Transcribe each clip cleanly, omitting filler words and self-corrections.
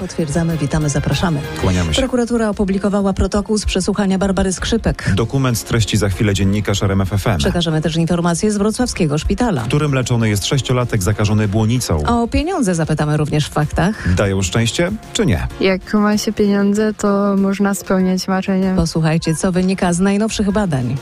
Potwierdzamy, witamy, zapraszamy. Kłaniamy się. Prokuratura opublikowała protokół z przesłuchania Barbary Skrzypek. Dokument treści za chwilę dziennikarz RMF FM. Przekażemy też informacje z wrocławskiego szpitala, w którym leczony jest 6-latek zakażony błonicą. O pieniądze zapytamy również w faktach. Dają szczęście, czy nie? Jak ma się pieniądze, to można spełniać marzenia. Posłuchajcie, co wynika z najnowszych badań.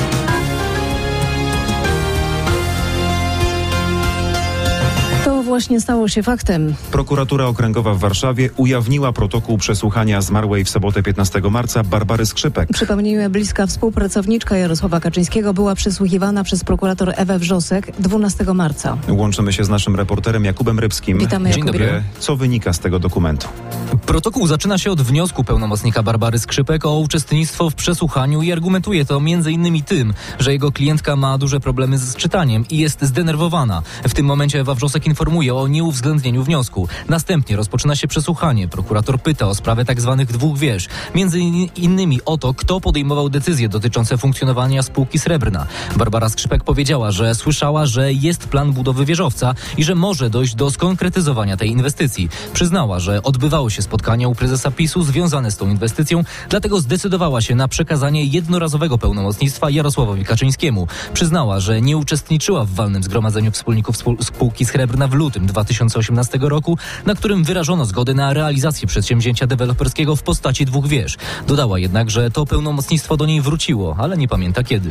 To właśnie stało się faktem. Prokuratura Okręgowa w Warszawie ujawniła protokół przesłuchania zmarłej w sobotę 15 marca Barbary Skrzypek. Przypomnijmy, bliska współpracowniczka Jarosława Kaczyńskiego była przesłuchiwana przez prokurator Ewę Wrzosek 12 marca. Łączymy się z naszym reporterem Jakubem Rybskim. Witamy, Dzień Jakubie. dobry. Co wynika z tego dokumentu? Protokół zaczyna się od wniosku pełnomocnika Barbary Skrzypek o uczestnictwo w przesłuchaniu i argumentuje to m.in. tym, że jego klientka ma duże problemy z czytaniem i jest zdenerwowana. W tym momencie Ewa Wrzosek informuje o nieuwzględnieniu wniosku. Następnie rozpoczyna się przesłuchanie. Prokurator pyta o sprawę tzw. dwóch wież. Między innymi o to, kto podejmował decyzje dotyczące funkcjonowania spółki Srebrna. Barbara Skrzypek powiedziała, że słyszała, że jest plan budowy wieżowca i że może dojść do skonkretyzowania tej inwestycji. Przyznała, że odbywało się spotkania u prezesa PiS-u związane z tą inwestycją, dlatego zdecydowała się na przekazanie jednorazowego pełnomocnictwa Jarosławowi Kaczyńskiemu. Przyznała, że nie uczestniczyła w walnym zgromadzeniu wspólników spółki Srebrna w lutym 2018 roku, na którym wyrażono zgodę na realizację przedsięwzięcia deweloperskiego w postaci dwóch wież. Dodała jednak, że to pełnomocnictwo do niej wróciło, ale nie pamięta kiedy.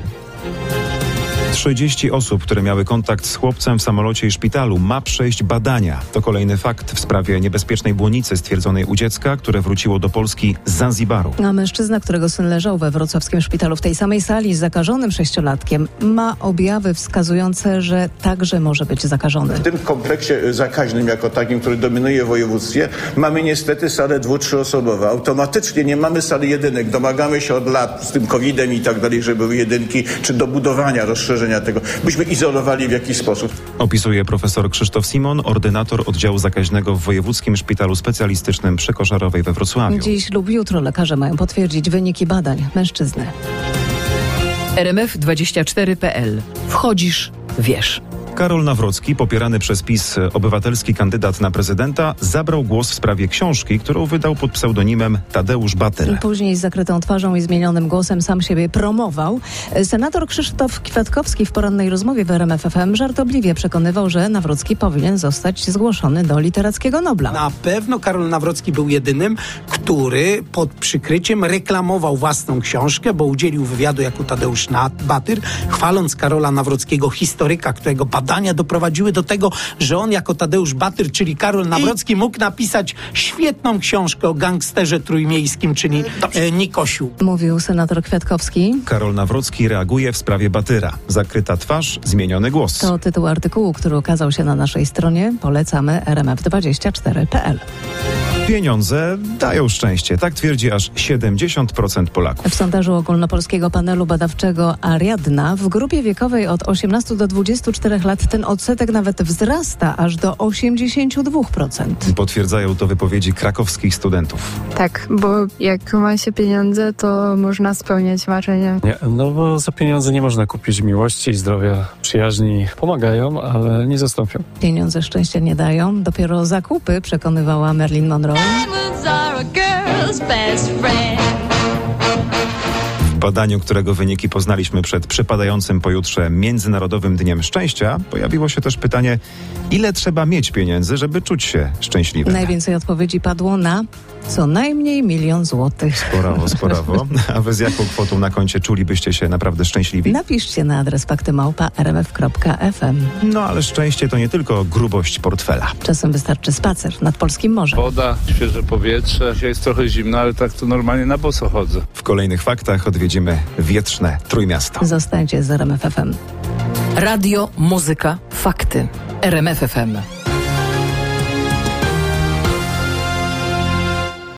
30 osób, które miały kontakt z chłopcem w samolocie i szpitalu, ma przejść badania. To kolejny fakt w sprawie niebezpiecznej błonicy stwierdzonej u dziecka, które wróciło do Polski z Zanzibaru. A mężczyzna, którego syn leżał we wrocławskim szpitalu w tej samej sali z zakażonym 6-latkiem, ma objawy wskazujące, że także może być zakażony. W tym kompleksie zakaźnym jako takim, który dominuje w województwie, mamy niestety salę 2-3-osobową. Automatycznie nie mamy sali jedynek. Domagamy się od lat z tym COVID-em i tak dalej, żeby były jedynki, czy do budowania, rozszerzenia tego, byśmy izolowali w jakiś sposób. Opisuje profesor Krzysztof Simon, ordynator oddziału zakaźnego w Wojewódzkim Szpitalu Specjalistycznym przy Koszarowej we Wrocławiu. Dziś lub jutro lekarze mają potwierdzić wyniki badań mężczyzny. RMF24.pl. Wchodzisz, wiesz. Karol Nawrocki, popierany przez PiS obywatelski kandydat na prezydenta, zabrał głos w sprawie książki, którą wydał pod pseudonimem Tadeusz Batyr. Później z zakrytą twarzą i zmienionym głosem sam siebie promował. Senator Krzysztof Kwiatkowski w porannej rozmowie w RMF FM żartobliwie przekonywał, że Nawrocki powinien zostać zgłoszony do Literackiego Nobla. Na pewno Karol Nawrocki był jedynym, który pod przykryciem reklamował własną książkę, bo udzielił wywiadu jako Tadeusz Batyr, chwaląc Karola Nawrockiego, historyka, którego badania doprowadziły do tego, że on jako Tadeusz Batyr, czyli Karol Nawrocki, mógł napisać świetną książkę o gangsterze trójmiejskim, czyli Nikosiu. Mówił senator Kwiatkowski. Karol Nawrocki reaguje w sprawie Batyra. Zakryta twarz, zmieniony głos. To tytuł artykułu, który ukazał się na naszej stronie. Polecamy rmf24.pl. Pieniądze dają szczęście. Tak twierdzi aż 70% Polaków. W sondażu ogólnopolskiego panelu badawczego Ariadna w grupie wiekowej od 18 do 24 lat ten odsetek nawet wzrasta aż do 82%. Potwierdzają to wypowiedzi krakowskich studentów. Tak, bo jak ma się pieniądze, to można spełniać marzenia. Nie, no bo za pieniądze nie można kupić miłości, zdrowia, przyjaźni. Pomagają, ale nie zastąpią. Pieniądze szczęścia nie dają. Dopiero zakupy, przekonywała Marilyn Monroe. W badaniu, którego wyniki poznaliśmy przed przypadającym pojutrze Międzynarodowym Dniem Szczęścia, pojawiło się też pytanie, ile trzeba mieć pieniędzy, żeby czuć się szczęśliwym. Najwięcej odpowiedzi padło na co najmniej 1 000 000 złotych. Sporawo. A wy z jaką kwotą na koncie czulibyście się naprawdę szczęśliwi? Napiszcie na adres fakty@rmf.fm. No ale szczęście to nie tylko grubość portfela. Czasem wystarczy spacer nad polskim morzem. Woda, świeże powietrze. Dzisiaj jest trochę zimno, ale tak to normalnie na boso chodzę. W kolejnych faktach odwiedzimy wietrzne Trójmiasto. Zostańcie z RMF FM. Radio, muzyka, fakty. RMF FM.